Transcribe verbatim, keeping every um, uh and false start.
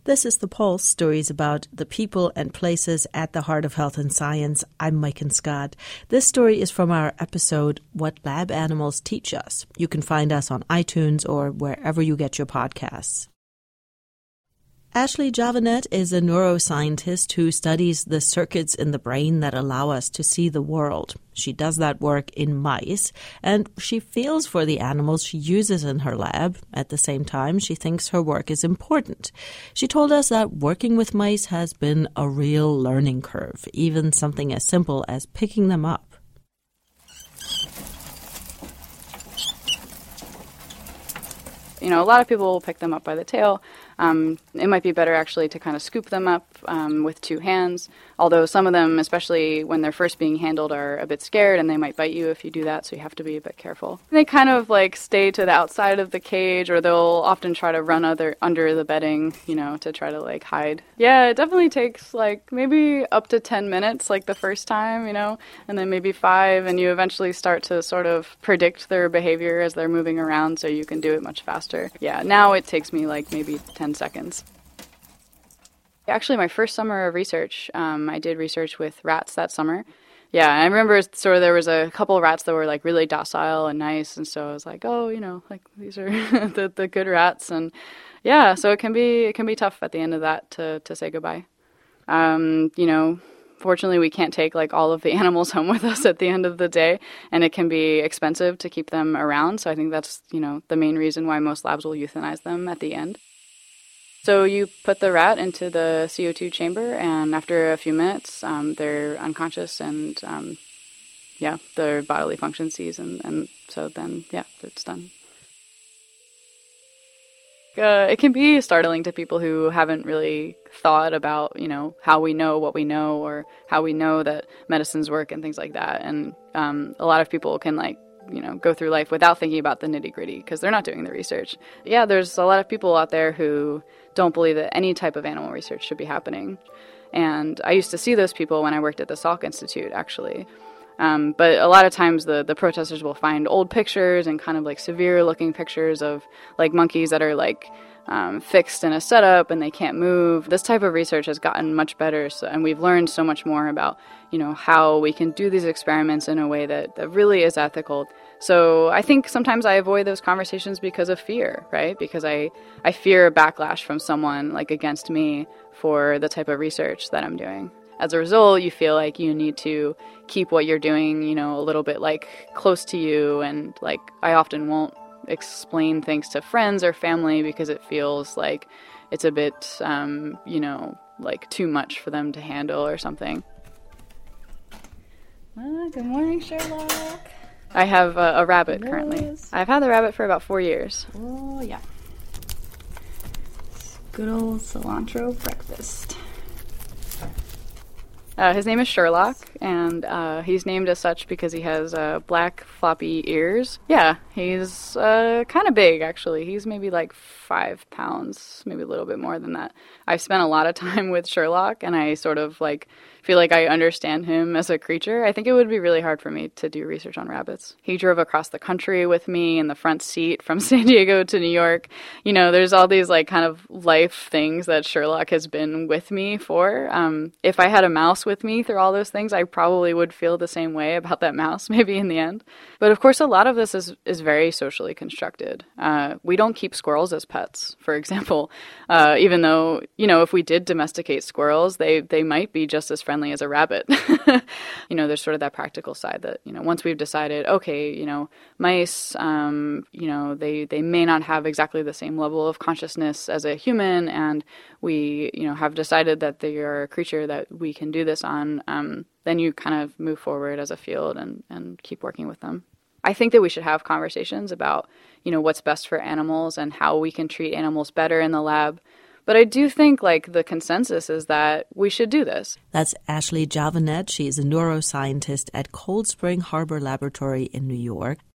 This is The Pulse, stories about the people and places at the heart of health and science. I'm Maiken Scott. This story is from our episode, What Lab Animals Teach Us. You can find us on iTunes or wherever you get your podcasts. Ashley Jovanet is a neuroscientist who studies the circuits in the brain that allow us to see the world. She does that work in mice, and she feels for the animals she uses in her lab. At the same time, she thinks her work is important. She told us that working with mice has been a real learning curve, even something as simple as picking them up. You know, a lot of people will pick them up by the tail. Um, it might be better actually to kind of scoop them up um, with two hands, although some of them, especially when they're first being handled, are a bit scared and they might bite you if you do that, so you have to be a bit careful. They kind of like stay to the outside of the cage, or they'll often try to run other under the bedding, you know, to try to like hide. Yeah, it definitely takes like maybe up to ten minutes like the first time, you know, and then maybe five, and you eventually start to sort of predict their behavior as they're moving around, so you can do it much faster. Yeah, now it takes me like maybe ten seconds. Actually, my first summer of research, um, I did research with rats that summer. Yeah, I remember sort of there was a couple of rats that were like really docile and nice, and so I was like, oh, you know, like these are the, the good rats, and yeah, so it can be it can be tough at the end of that to to say goodbye. Um, you know, fortunately, we can't take like all of the animals home with us at the end of the day, and it can be expensive to keep them around. So I think that's, you know, the main reason why most labs will euthanize them at the end. So you put the rat into the C O two chamber, and after a few minutes, um, they're unconscious, and um, yeah, their bodily function ceases, and, and so then, yeah, it's done. Uh, it can be startling to people who haven't really thought about, you know, how we know what we know, or how we know that medicines work and things like that. And um, a lot of people can, like, you know, go through life without thinking about the nitty-gritty because they're not doing the research. Yeah, there's a lot of people out there who don't believe that any type of animal research should be happening. And I used to see those people when I worked at the Salk Institute, actually. Um, but a lot of times the, the protesters will find old pictures and kind of like severe looking pictures of like monkeys that are like um, fixed in a setup and they can't move. This type of research has gotten much better, so, and we've learned so much more about, you know, how we can do these experiments in a way that, that really is ethical. So I think sometimes I avoid those conversations because of fear, right? Because I, I fear a backlash from someone like against me for the type of research that I'm doing. As a result, you feel like you need to keep what you're doing, you know, a little bit like close to you. And like I often won't explain things to friends or family because it feels like it's a bit, um, you know, like too much for them to handle or something. Ah, good morning, Sherlock. I have a, a rabbit yes. currently. I've had the rabbit for about four years. Oh, yeah. Good old cilantro breakfast. Uh, his name is Sherlock, and uh, he's named as such because he has uh, black, floppy ears. Yeah, he's uh, kind of big, actually. He's maybe like five pounds, maybe a little bit more than that. I've spent a lot of time with Sherlock, and I sort of like feel like I understand him as a creature. I think it would be really hard for me to do research on rabbits. He drove across the country with me in the front seat from San Diego to New York. You know, there's all these like kind of life things that Sherlock has been with me for. Um, if I had a mouse with me through all those things, I probably would feel the same way about that mouse, maybe in the end. But of course, a lot of this is, is very socially constructed. Uh, we don't keep squirrels as pets, for example, uh, even though, you know, if we did domesticate squirrels, they, they might be just as friendly as a rabbit. You know, there's sort of that practical side that, you know, once we've decided, okay, you know, mice, um, you know, they, they may not have exactly the same level of consciousness as a human, and we, you know, have decided that they are a creature that we can do this on, um, then you kind of move forward as a field and, and keep working with them. I think that we should have conversations about, you know, what's best for animals and how we can treat animals better in the lab. But I do think, like, the consensus is that we should do this. That's Ashley Jovanet. She is a neuroscientist at Cold Spring Harbor Laboratory in New York.